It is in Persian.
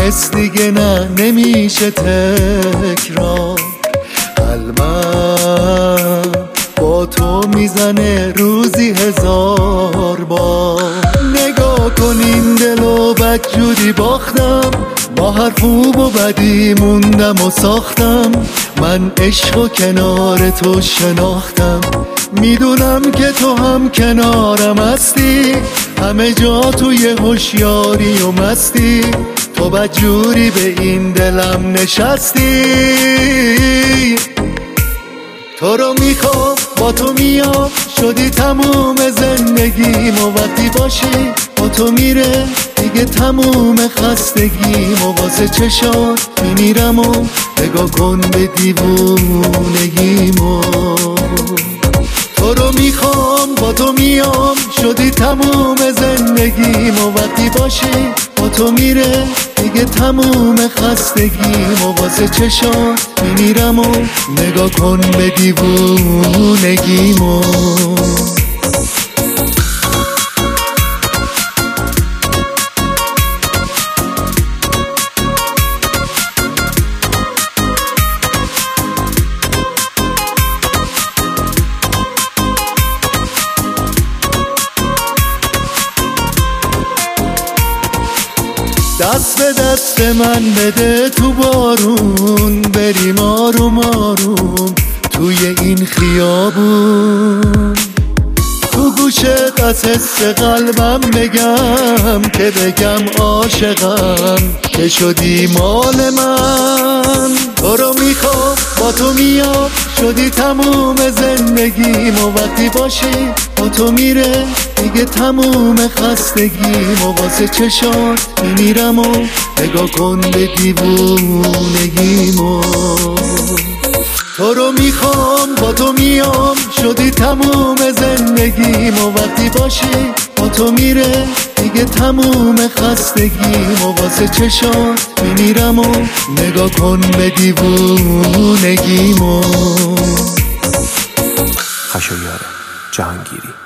مثل دیگه نه نمیشه تکرار. قلبم با تو میزنه روزی 1000 بار. نگاه کن این دلو بدجوری باختم، با هر خوب و بدی موندم و ساختم. من عشق و کنار تو شناختم، میدونم که تو هم کنارم هستی. همه جا توی هوشیاری و مستی، تو بدجوری به این دلم نشستی. تو رو میخوام با تو میام، شدی تموم زندگیم و وقتی باشی با تو میره دیگه تموم خستگیم. و واسه چشات میمیرم و نگاه کن به دیوونگیمو. تو رو میخوام با تو میام، شدی تموم زندگیم و وقتی باشی با تو میره دیگه تموم خستگیم. و واسه چشات میمیرم و نگاه کن به دیوونگیمو. دست به دست من بده تو بارون، بریم آروم آروم توی این خیابون. تو گوش قصص قلبم بگم که بگم عاشقم که شدی مال من. تو رو میخوام با تو میام، شدی تموم زندگیم و وقتی باشی با تو میره دیگه تموم خستگیم. و واسه چشات میمیرم و نگاه کن به دیوونگیمو. تو رو میخوام با تو میام، شدی تموم زندگیم و وقتی باشی با تو میره دیگه تموم خستگیم. و واسه چشات میمیرم و نگاه کن به دیوونگیمو. خشایار جهانگیری.